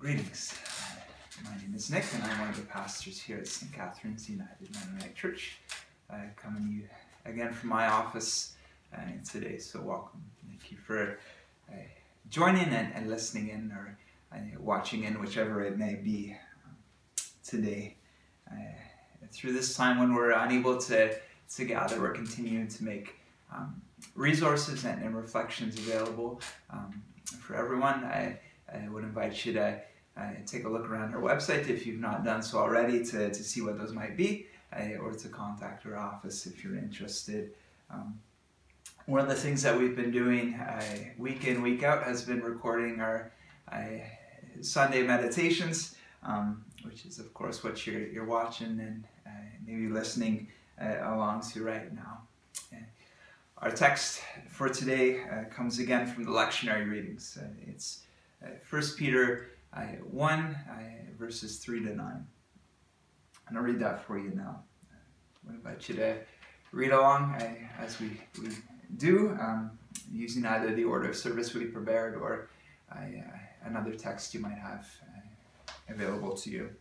Greetings. My name is Nick, and I'm one of the pastors here at St. Catherine's United Mennonite Church. Coming to you again from my office today, so welcome. Thank you for joining and listening in or watching in, whichever it may be today. Through this time when we're unable to gather, we're continuing to make resources and reflections available for everyone. I would invite you to take a look around our website if you've not done so already to see what those might be, or to contact our office if you're interested. One of the things that we've been doing week in, week out has been recording our Sunday meditations, which is of course what you're watching and maybe listening along to right now. Our text for today comes again from the lectionary readings. It's 1 Peter 1, verses 3 to 9. And I'll read that for you now. I invite you to read along as we do, using either the order of service we prepared or another text you might have available to you.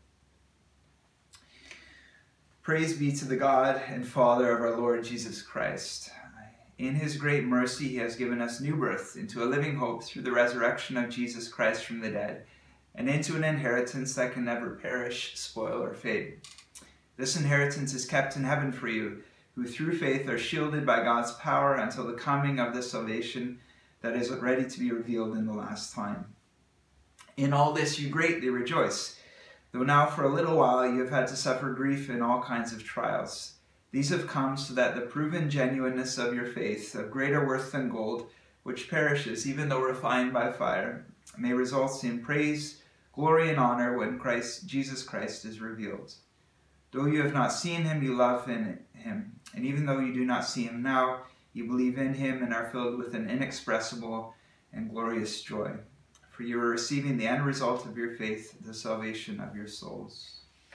Praise be to the God and Father of our Lord Jesus Christ. In his great mercy, he has given us new birth into a living hope through the resurrection of Jesus Christ from the dead, and into an inheritance that can never perish, spoil, or fade. This inheritance is kept in heaven for you, who through faith are shielded by God's power until the coming of the salvation that is ready to be revealed in the last time. In all this you greatly rejoice, though now for a little while you have had to suffer grief in all kinds of trials. These have come so that the proven genuineness of your faith, of greater worth than gold, which perishes even though refined by fire, may result in praise, glory, and honor when Jesus Christ is revealed. Though you have not seen him, you love in him. And even though you do not see him now, you believe in him and are filled with an inexpressible and glorious joy. For you are receiving the end result of your faith, the salvation of your souls.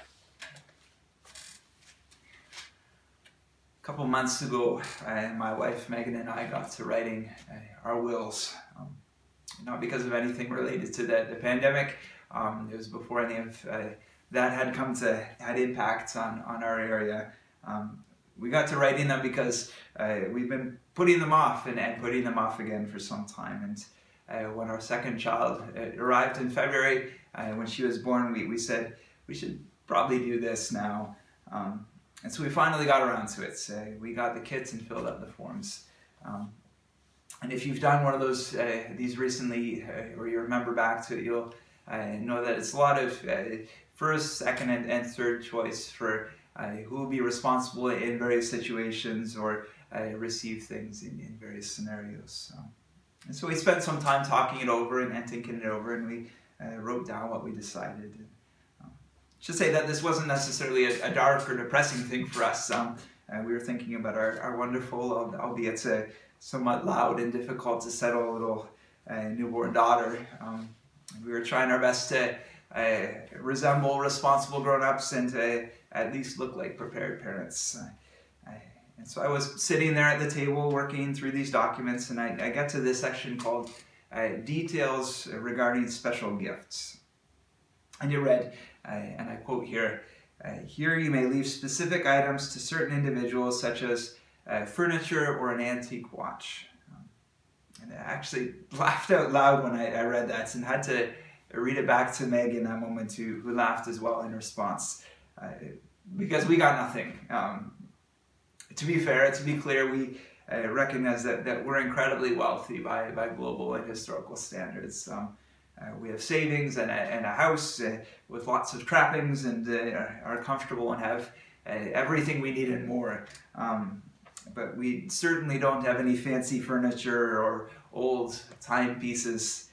A couple months ago, my wife Megan and I got to writing our wills. Not because of anything related to the pandemic. It was before any of that had impact on our area. We got to writing them because we've been putting them off and putting them off again for some time. And when our second child arrived in February, when she was born, we said we should probably do this now. And so we finally got around to it. We got the kits and filled out the forms. And if you've done one of these recently, or you remember back to it, you'll know that it's a lot of first, second, and third choice for who will be responsible in various situations or receive things in various scenarios. And so we spent some time talking it over and thinking it over, and we wrote down what we decided. I should say that this wasn't necessarily a dark or depressing thing for us. We were thinking about our wonderful, albeit somewhat loud and difficult to settle little newborn daughter. We were trying our best to resemble responsible grown-ups and to at least look like prepared parents. And so I was sitting there at the table working through these documents, and I got to this section called Details Regarding Special Gifts. And it read, and I quote here, here you may leave specific items to certain individuals, such as furniture or an antique watch. And I actually laughed out loud when I read that and had to read it back to Meg in that moment too, who laughed as well in response, because we got nothing. To be fair, to be clear, we recognize that we're incredibly wealthy by global and historical standards. We have savings and a house with lots of trappings and are comfortable and have everything we need and more. But we certainly don't have any fancy furniture or old timepieces.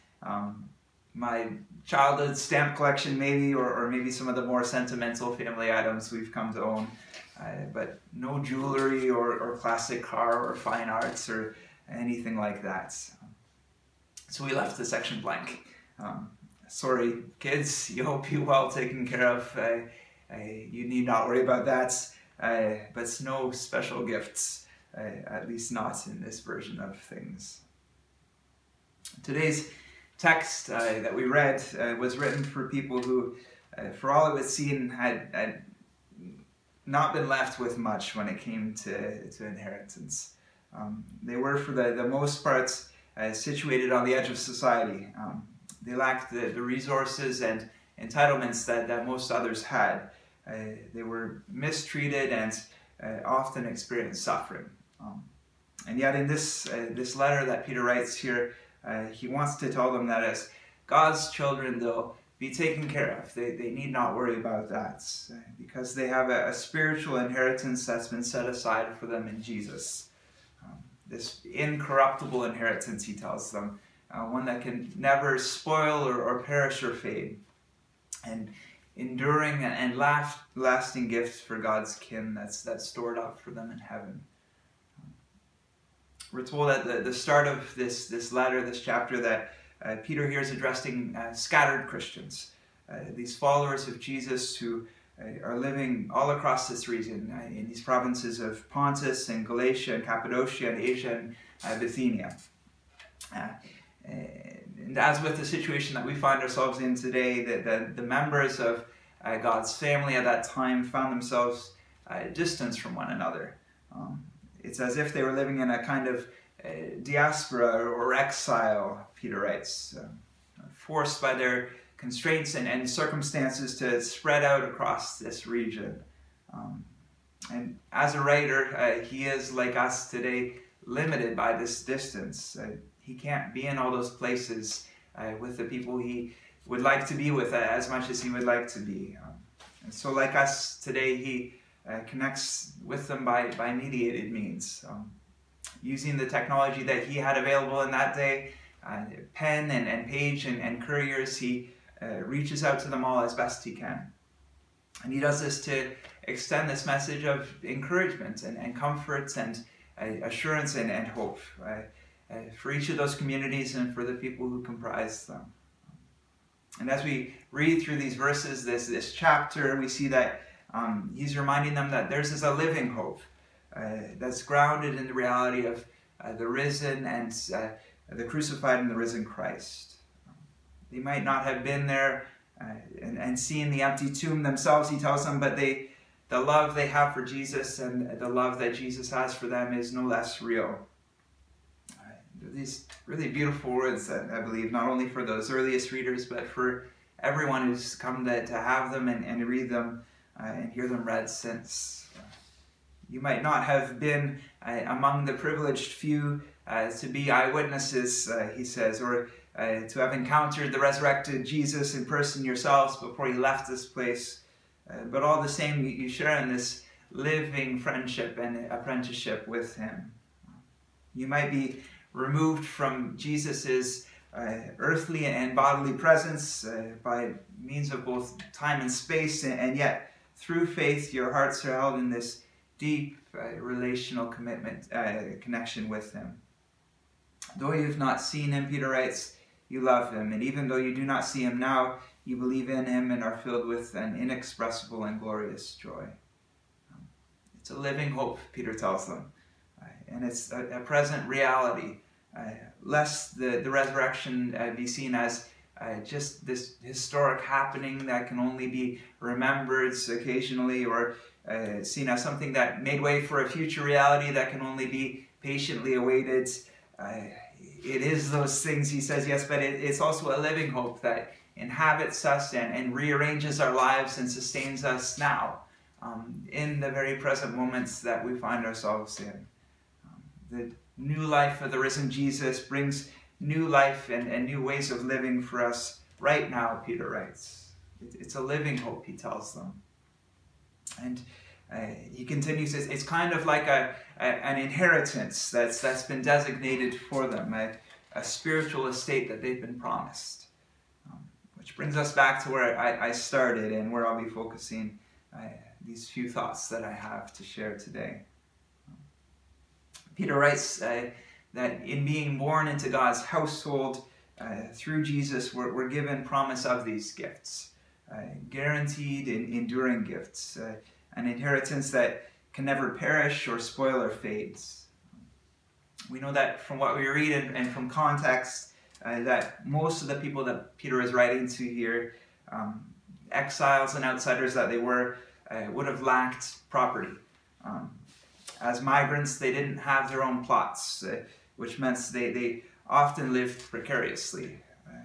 My childhood stamp collection maybe, or maybe some of the more sentimental family items we've come to own. But no jewelry or classic car or fine arts or anything like that. So we left the section blank. Sorry, kids, you hope you're well taken care of. You need not worry about that. But no special gifts, at least not in this version of things. Today's text that we read was written for people who, for all it was seen, had not been left with much when it came to inheritance. They were, for the most part, situated on the edge of society. They lacked the resources and entitlements that most others had. They were mistreated and often experienced suffering. And yet in this letter that Peter writes here, he wants to tell them that as God's children, they'll be taken care of. They need not worry about that because they have a spiritual inheritance that's been set aside for them in Jesus. This incorruptible inheritance, he tells them, one that can never spoil or perish or fade. And enduring and lasting gifts for God's kin that's stored up for them in heaven. We're told at the start of this letter, this chapter, that Peter here is addressing scattered Christians, these followers of Jesus who are living all across this region, in these provinces of Pontus and Galatia and Cappadocia and Asia and Bithynia. And as with the situation that we find ourselves in today, the members of God's family at that time found themselves distanced from one another. It's as if they were living in a kind of diaspora or exile, Peter writes, forced by their constraints and circumstances to spread out across this region. And as a writer, he is, like us today, limited by this distance. He can't be in all those places with the people he would like to be with as much as he would like to be. And so like us today, he connects with them by mediated means. Using the technology that he had available in that day, pen and page and couriers, he reaches out to them all as best he can. And he does this to extend this message of encouragement and comfort and assurance and hope for each of those communities and for the people who comprise them. And as we read through these verses, this chapter, we see that he's reminding them that theirs is a living hope that's grounded in the reality of the risen and the crucified and the risen Christ. They might not have been there and seen the empty tomb themselves, he tells them, but the love they have for Jesus and the love that Jesus has for them is no less real. These really beautiful words that I believe not only for those earliest readers, but for everyone who's come to have them and read them and hear them read since. You might not have been among the privileged few to be eyewitnesses, he says, or to have encountered the resurrected Jesus in person yourselves before you left this place. But all the same, you share in this living friendship and apprenticeship with him. You might be removed from Jesus's earthly and bodily presence by means of both time and space, and yet through faith your hearts are held in this deep relational connection with him. Though you've not seen him, Peter writes, you love him, and even though you do not see him now, you believe in him and are filled with an inexpressible and glorious joy. It's a living hope, Peter tells them. And it's a present reality, lest the resurrection be seen as just this historic happening that can only be remembered occasionally, or seen as something that made way for a future reality that can only be patiently awaited. It is those things, he says, yes, but it's also a living hope that inhabits us and rearranges our lives and sustains us now in the very present moments that we find ourselves in. The new life of the risen Jesus brings new life and new ways of living for us right now, Peter writes. It's a living hope, he tells them. And he continues, it's kind of like an inheritance that's been designated for them, a spiritual estate that they've been promised. Which brings us back to where I started and where I'll be focusing these few thoughts that I have to share today. Peter writes that in being born into God's household through Jesus, we're given promise of these gifts, guaranteed and enduring gifts, an inheritance that can never perish or spoil or fades. We know that from what we read and from context, that most of the people that Peter is writing to here, exiles and outsiders that they were, would have lacked property. As migrants, they didn't have their own plots, which meant they often lived precariously.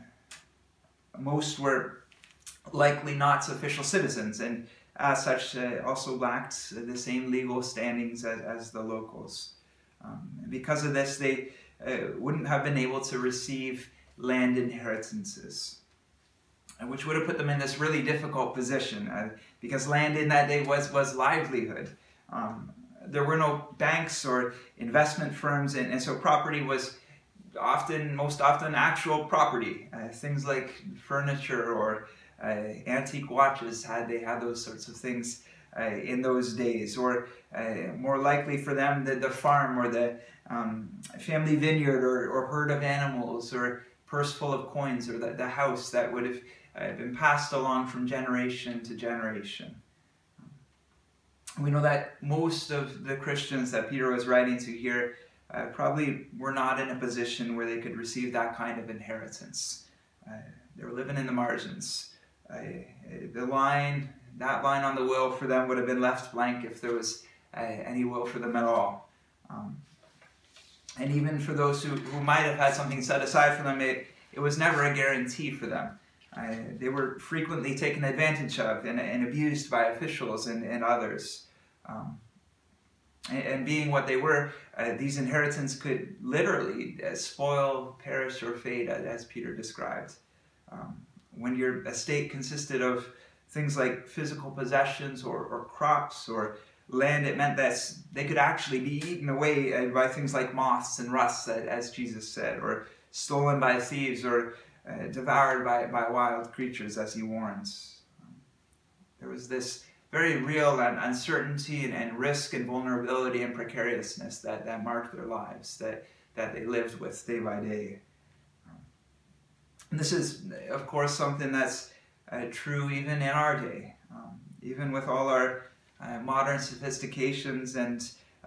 Most were likely not official citizens, and as such also lacked the same legal standings as the locals. Because of this, they wouldn't have been able to receive land inheritances, which would have put them in this really difficult position, because land in that day was livelihood. There were no banks or investment firms, and so property was most often actual property. Things like furniture or antique watches, they had those sorts of things in those days, or more likely for them the farm or the family vineyard or herd of animals or purse full of coins, or the house that would have been passed along from generation to generation. We know that most of the Christians that Peter was writing to here probably were not in a position where they could receive that kind of inheritance. They were living in the margins. That line on the will for them would have been left blank if there was any will for them at all. And even for those who might have had something set aside for them, it was never a guarantee for them. They were frequently taken advantage of and abused by officials and others. And being what they were, these inheritances could literally spoil, perish, or fade, as Peter described. When your estate consisted of things like physical possessions or crops or land, it meant that they could actually be eaten away by things like moths and rust, as Jesus said, or stolen by thieves, or devoured by wild creatures, as he warns. There was this very real uncertainty and risk and vulnerability and precariousness that marked their lives, that they lived with day by day. And this is, of course, something that's true even in our day, even with all our modern sophistications and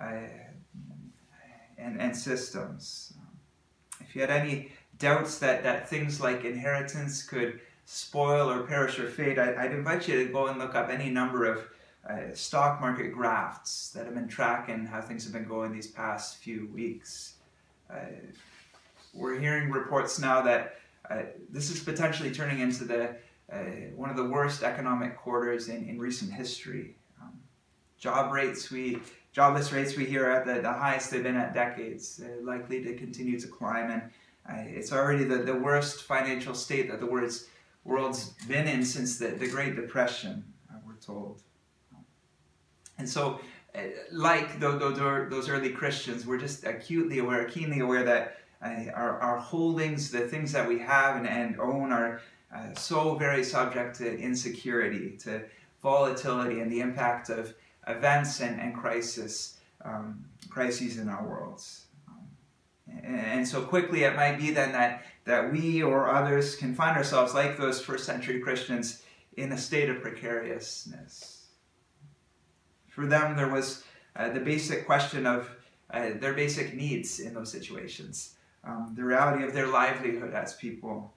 systems. If you had any doubts that things like inheritance could spoil or perish or fade, I'd invite you to go and look up any number of stock market graphs that have been tracking how things have been going these past few weeks. We're hearing reports now that this is potentially turning into one of the worst economic quarters in recent history. Jobless rates we hear are at the highest they've been at decades, likely to continue to climb, and it's already the worst financial state that the world's been in since the Great Depression, we're told. And so, like those early Christians, we're just keenly aware that our holdings, the things that we have and own, are so very subject to insecurity, to volatility, and the impact of events and crises in our worlds. And so quickly it might be then that we or others can find ourselves, like those first century Christians, in a state of precariousness. For them, there was the basic question of their basic needs in those situations, the reality of their livelihood as people.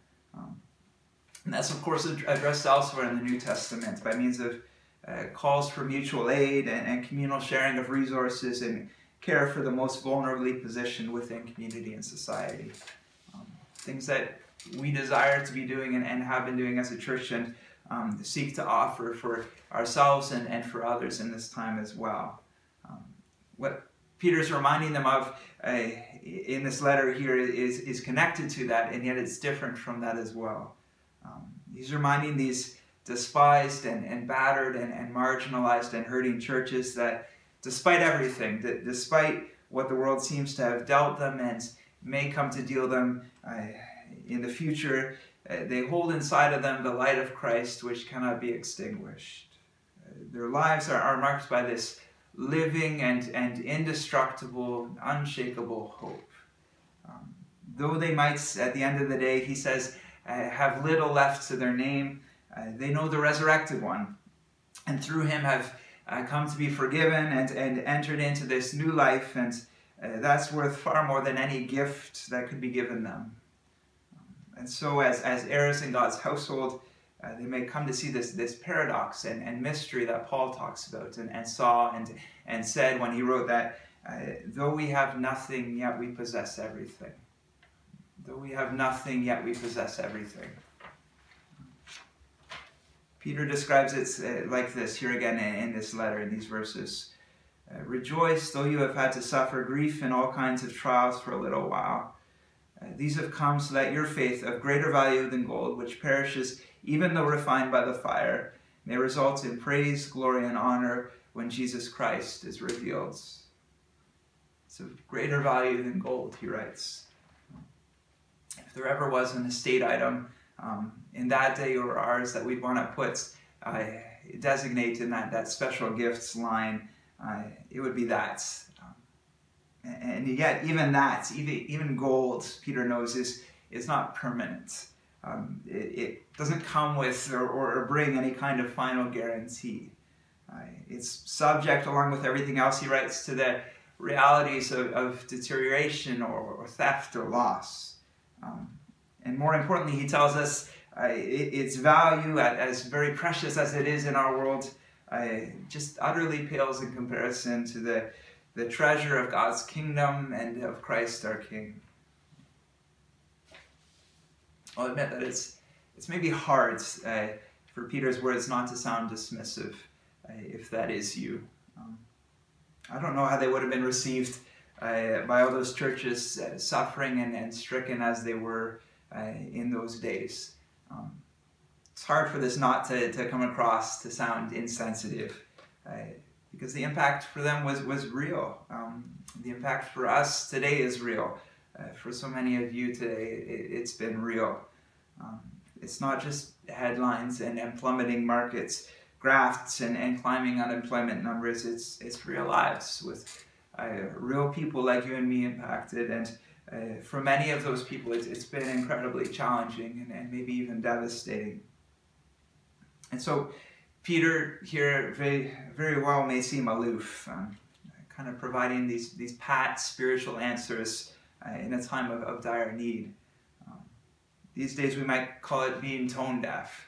And that's, of course, addressed elsewhere in the New Testament by means of calls for mutual aid and communal sharing of resources and care for the most vulnerably positioned within community and society. Things that we desire to be doing and have been doing as a church, and seek to offer for ourselves and for others in this time as well. What Peter's reminding them of in this letter here is connected to that, and yet it's different from that as well. He's reminding these despised and battered and marginalized and hurting churches that despite everything, that despite what the world seems to have dealt them and may come to deal them in the future, they hold inside of them the light of Christ, which cannot be extinguished. Their lives are marked by this living and indestructible, unshakable hope. Though they might, at the end of the day, he says, have little left to their name, they know the resurrected one, and through him have come to be forgiven and entered into this new life, and that's worth far more than any gift that could be given them. And so as heirs in God's household, they may come to see this paradox and mystery that Paul talks about and saw and said when he wrote that, though we have nothing, yet we possess everything. Though we have nothing, yet we possess everything. Peter describes it like this here again in this letter, in these verses. Rejoice, though you have had to suffer grief and all kinds of trials for a little while. These have come so that your faith, of greater value than gold, which perishes even though refined by the fire, may result in praise, glory, and honor when Jesus Christ is revealed. It's of greater value than gold, he writes. If there ever was an estate item in that day or ours that we'd want to put, designate in that special gifts line, it would be that. And yet, even that, even gold, Peter knows, is not permanent. It doesn't come with or bring any kind of final guarantee. It's subject, along with everything else he writes, to the realities of deterioration or theft or loss. And more importantly, he tells us its value, as very precious as it is in our world, just utterly pales in comparison to the treasure of God's kingdom and of Christ our King. I'll admit that it's maybe hard for Peter's words not to sound dismissive, if that is you. I don't know how they would have been received by all those churches suffering and stricken as they were in those days. It's hard for this not to come across to sound insensitive, because the impact for them was real. The impact for us today is real. For so many of you today, it's been real. It's not just headlines and plummeting markets, grafts and climbing unemployment numbers. It's real lives with real people like you and me impacted. And for many of those people, it's been incredibly challenging and maybe even devastating. And so Peter here very, very well may seem aloof, kind of providing these pat spiritual answers in a time of dire need. These days we might call it being tone deaf.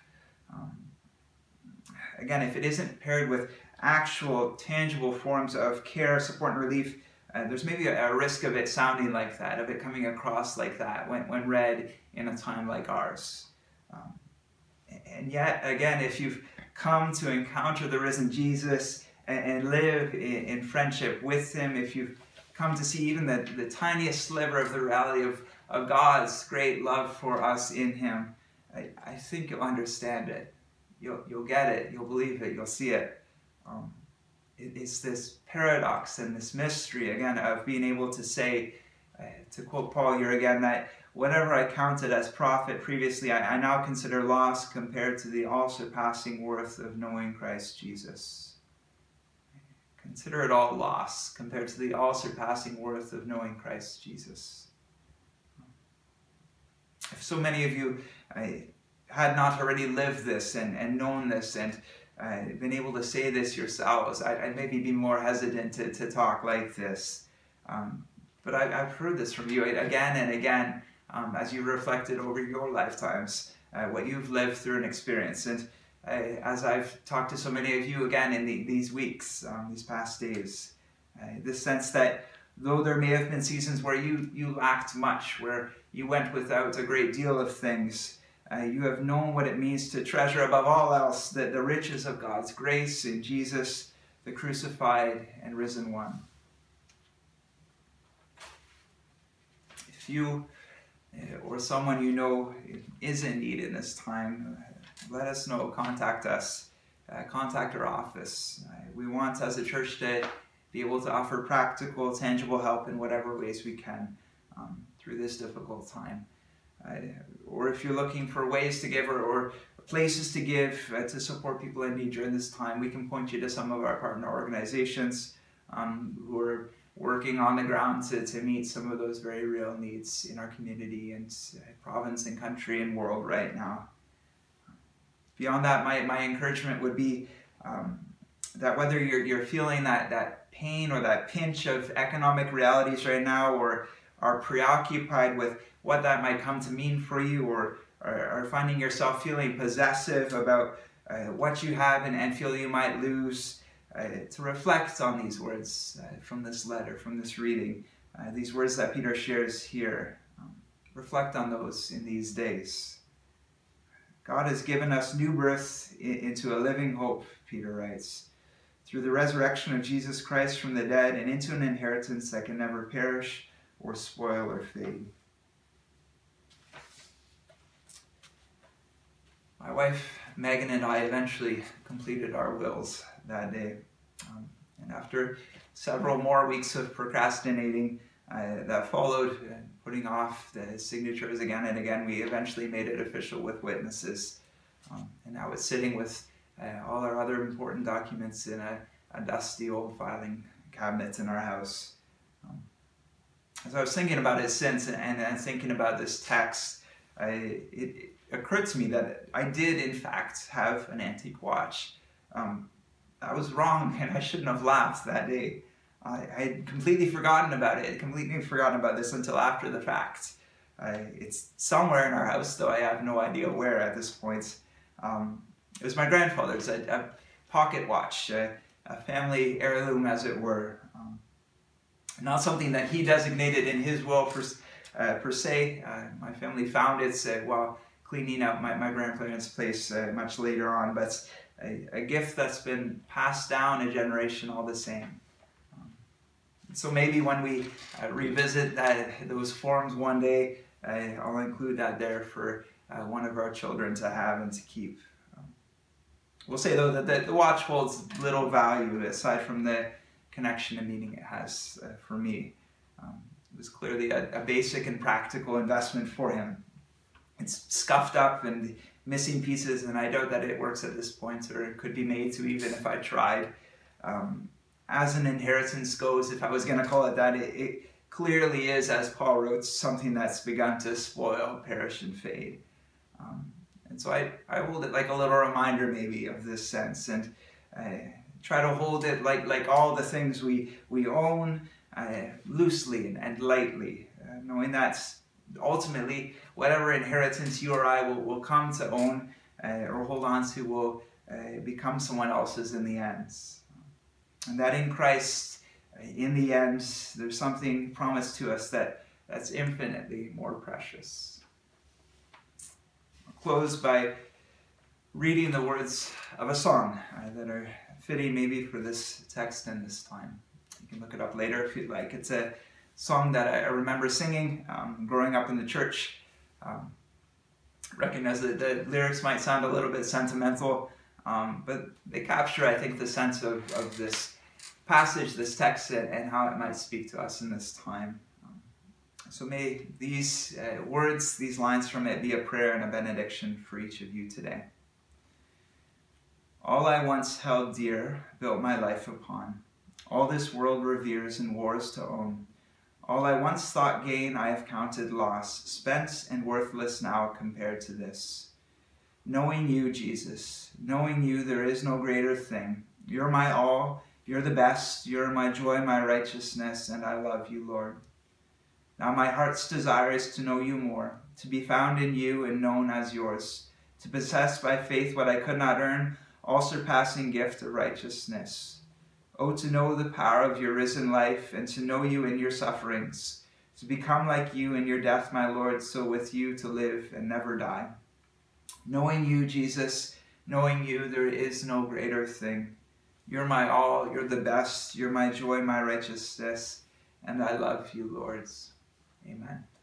Again, if it isn't paired with actual, tangible forms of care, support, and relief, there's maybe a risk of it sounding like that, of it coming across like that when read in a time like ours. And yet, again, if you've come to encounter the risen Jesus and live in friendship with him, if you've come to see even the tiniest sliver of the reality of God's great love for us in him, I think you'll understand it. You'll get it. You'll believe it. You'll see it. It's this paradox and this mystery, again, of being able to say, to quote Paul here again, that whatever I counted as profit previously, I now consider loss compared to the all-surpassing worth of knowing Christ Jesus. Consider it all loss compared to the all-surpassing worth of knowing Christ Jesus. If so many of you had not already lived this and known this and been able to say this yourselves, I'd maybe be more hesitant to talk like this. But I've heard this from you again and again as you reflected over your lifetimes, what you've lived through and experienced. And as I've talked to so many of you again in these weeks, these past days, this sense that though there may have been seasons where you lacked much, where you went without a great deal of things, you have known what it means to treasure above all else the riches of God's grace in Jesus, the crucified and risen one. If you or someone you know is in need in this time, let us know. Contact us. Contact our office. We want as a church to be able to offer practical, tangible help in whatever ways we can through this difficult time. Or if you're looking for ways to give or places to give to support people in need during this time, we can point you to some of our partner organizations who are working on the ground to meet some of those very real needs in our community and province and country and world right now. Beyond that, my encouragement would be that whether you're feeling that pain or that pinch of economic realities right now, or are preoccupied with what that might come to mean for you, or are finding yourself feeling possessive about what you have and feel you might lose, to reflect on these words from this letter, from this reading, these words that Peter shares here. Reflect on those in these days. God has given us new birth into a living hope, Peter writes, through the resurrection of Jesus Christ from the dead, and into an inheritance that can never perish or spoil or fade. My wife, Megan, and I eventually completed our wills that day. And after several more weeks of procrastinating that followed, putting off the signatures again and again, we eventually made it official with witnesses. And now it's sitting with all our other important documents in a dusty old filing cabinet in our house. As I was thinking about it since, and thinking about this text, it occurred to me that I did in fact have an antique watch. I was wrong, and I shouldn't have laughed that day. I had completely forgotten about it. Completely forgotten about this until after the fact. It's somewhere in our house, though I have no idea where at this point. It was my grandfather's, a pocket watch, a family heirloom, as it were. Not something that he designated in his will per se. My family found it while cleaning out my grandparents' place much later on, but a gift that's been passed down a generation all the same. So maybe when we revisit those forms one day, I'll include that there for one of our children to have and to keep. We'll say, though, that the watch holds little value aside from the connection and meaning it has for me. It was clearly a basic and practical investment for him. It's scuffed up and missing pieces, and I doubt that it works at this point, or it could be made to, even if I tried. As an inheritance goes, if I was going to call it that, it clearly is, as Paul wrote, something that's begun to spoil, perish, and fade. And so I hold it like a little reminder maybe of this sense, and try to hold it like all the things we own loosely and lightly, knowing that ultimately whatever inheritance you or I will come to own or hold on to will become someone else's in the end. And that in Christ, in the end, there's something promised to us that's infinitely more precious. I'll close by reading the words of a song that are fitting maybe for this text and this time. You can look it up later if you'd like. It's a song that I remember singing growing up in the church. Recognize that the lyrics might sound a little bit sentimental, but they capture, I think, the sense of this passage, this text, and how it might speak to us in this time. So may these words, these lines from it, be a prayer and a benediction for each of you today. All I once held dear, built my life upon. All this world reveres and wars to own. All I once thought gain, I have counted loss, spent and worthless now compared to this. Knowing you, Jesus, knowing you, there is no greater thing. You're my all, you're the best, you're my joy, my righteousness, and I love you, Lord. Now my heart's desire is to know you more, to be found in you and known as yours, to possess by faith what I could not earn, all-surpassing gift of righteousness. Oh, to know the power of your risen life, and to know you in your sufferings, to become like you in your death, my Lord, so with you to live and never die. Knowing you, Jesus, knowing you, there is no greater thing. You're my all, you're the best, you're my joy, my righteousness, and I love you, Lord. Amen.